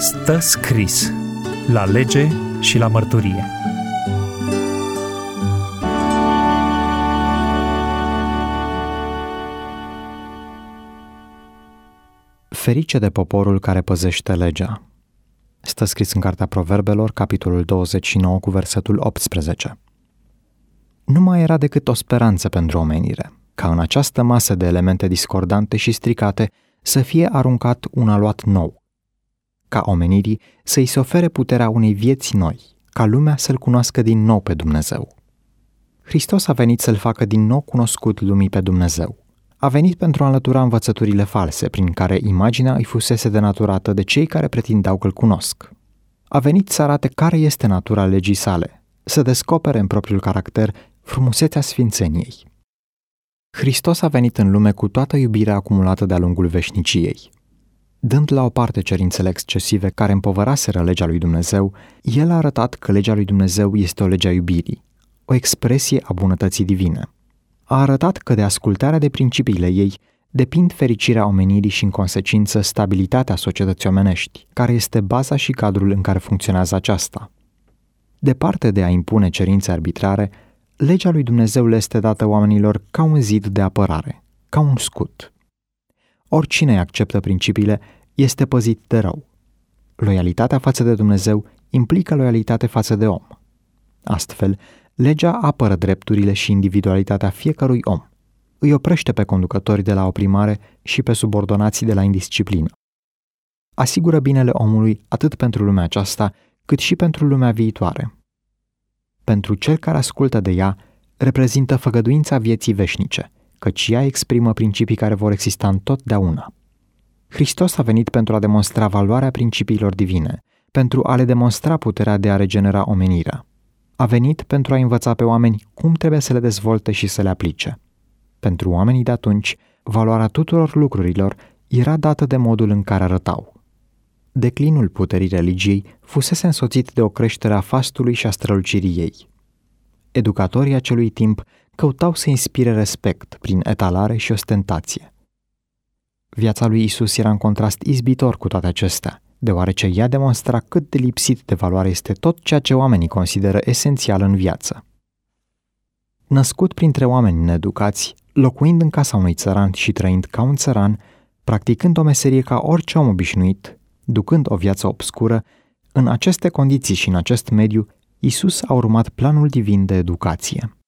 Stă scris la lege și la mărturie. Ferice de poporul care păzește legea. Stă scris în Cartea Proverbelor, capitolul 29, cu versetul 18. Nu mai era decât o speranță pentru omenire, ca în această masă de elemente discordante și stricate să fie aruncat un aluat nou, ca omenirii să-i se ofere puterea unei vieți noi, ca lumea să-L cunoască din nou pe Dumnezeu. Hristos a venit să-L facă din nou cunoscut lumii pe Dumnezeu. A venit pentru a înlătura învățăturile false prin care imaginea îi fusese denaturată de cei care pretindeau că-L cunosc. A venit să arate care este natura legii sale, să descopere în propriul caracter frumusețea sfințeniei. Hristos a venit în lume cu toată iubirea acumulată de-a lungul veșniciei. Dând la o parte cerințele excesive care împovăraseră legea lui Dumnezeu, El a arătat că legea lui Dumnezeu este o lege a iubirii, o expresie a bunătății divine. A arătat că de ascultarea de principiile ei depind fericirea omenirii și, în consecință, stabilitatea societății omenești, care este baza și cadrul în care funcționează aceasta. Departe de a impune cerințe arbitrare, legea lui Dumnezeu le este dată oamenilor ca un zid de apărare, ca un scut. Oricine acceptă principiile este păzit de rău. Loialitatea față de Dumnezeu implică loialitate față de om. Astfel, legea apără drepturile și individualitatea fiecărui om. Îi oprește pe conducătorii de la oprimare și pe subordonații de la indisciplină. Asigură binele omului atât pentru lumea aceasta, cât și pentru lumea viitoare. Pentru cel care ascultă de ea, reprezintă făgăduința vieții veșnice, căci ea exprimă principii care vor exista întotdeauna. Hristos a venit pentru a demonstra valoarea principiilor divine, pentru a le demonstra puterea de a regenera omenirea. A venit pentru a învăța pe oameni cum trebuie să le dezvolte și să le aplice. Pentru oamenii de atunci, valoarea tuturor lucrurilor era dată de modul în care arătau. Declinul puterii religiei fusese însoțit de o creștere a fastului și a strălucirii ei. Educatorii acelui timp căutau să inspire respect prin etalare și ostentație. Viața lui Isus era în contrast izbitor cu toate acestea, deoarece ea demonstra cât de lipsit de valoare este tot ceea ce oamenii consideră esențial în viață. Născut printre oameni needucați, locuind în casa unui țăran și trăind ca un țăran, practicând o meserie ca orice om obișnuit, ducând o viață obscură, în aceste condiții și în acest mediu, Isus a urmat planul divin de educație.